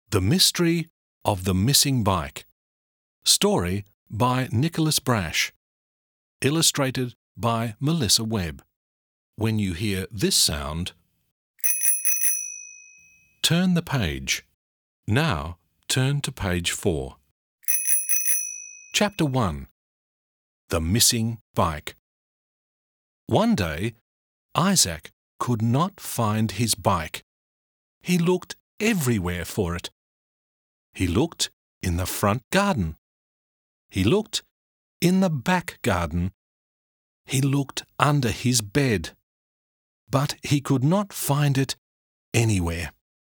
The Mystery of the Missing Bike. Story by Nicholas Brash. Illustrated by Melissa Webb. When you hear this sound, turn the page. Now turn to page 4. Chapter 1. The Missing Bike. One day, Isaac could not find his bike. He looked everywhere for it. He looked in the front garden. He looked in the back garden. He looked under his bed. But he could not find it anywhere.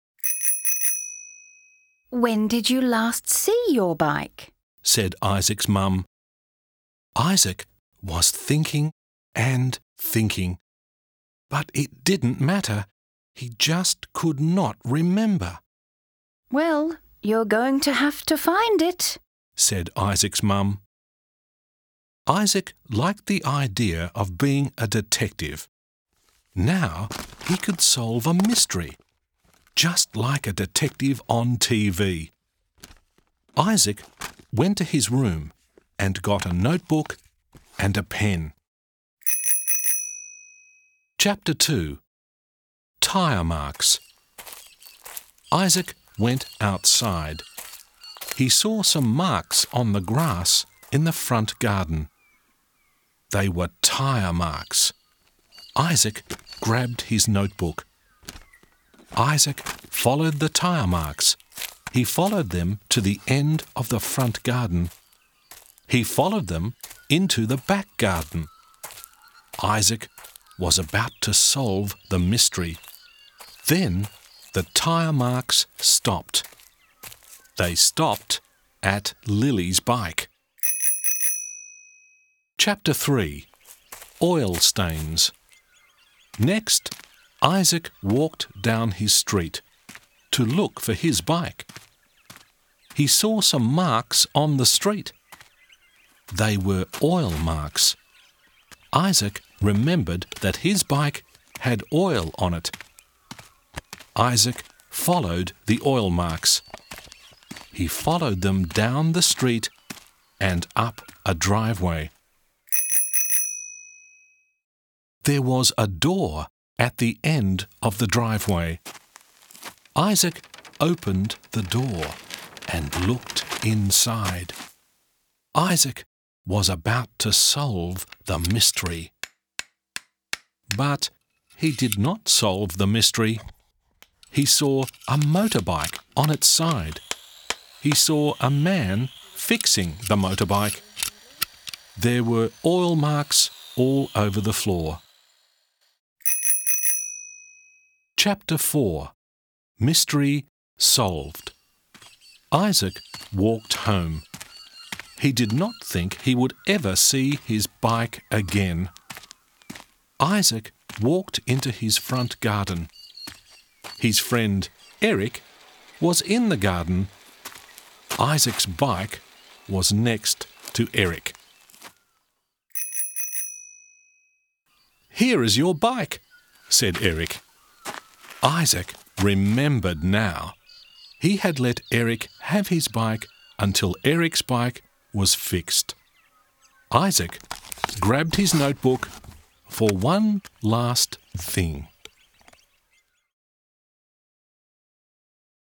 "When did you last see your bike?" said Isaac's mum. Isaac was thinking and thinking. But it didn't matter. He just could not remember. "Well, you're going to have to find it," said Isaac's mum. Isaac liked the idea of being a detective. Now he could solve a mystery, just like a detective on TV. Isaac went to his room and got a notebook and a pen. Chapter 2. Tire Marks. Isaac went outside. He saw some marks on the grass in the front garden. They were tire marks. Isaac grabbed his notebook. Isaac followed the tire marks. He followed them to the end of the front garden. He followed them into the back garden. Isaac was about to solve the mystery. Then the tire marks stopped. They stopped at Lily's bike. Chapter 3. Oil Stains. Next, Isaac walked down his street to look for his bike. He saw some marks on the street. They were oil marks. Isaac remembered that his bike had oil on it. Isaac followed the oil marks. He followed them down the street and up a driveway. There was a door at the end of the driveway. Isaac opened the door and looked inside. Isaac was about to solve the mystery. But he did not solve the mystery. He saw a motorbike on its side. He saw a man fixing the motorbike. There were oil marks all over the floor. Chapter 4. Mystery Solved. Isaac walked home. He did not think he would ever see his bike again. Isaac walked into his front garden. His friend Eric was in the garden. Isaac's bike was next to Eric. "Here is your bike," said Eric. Isaac remembered now. He had let Eric have his bike until Eric's bike was fixed. Isaac grabbed his notebook for one last thing.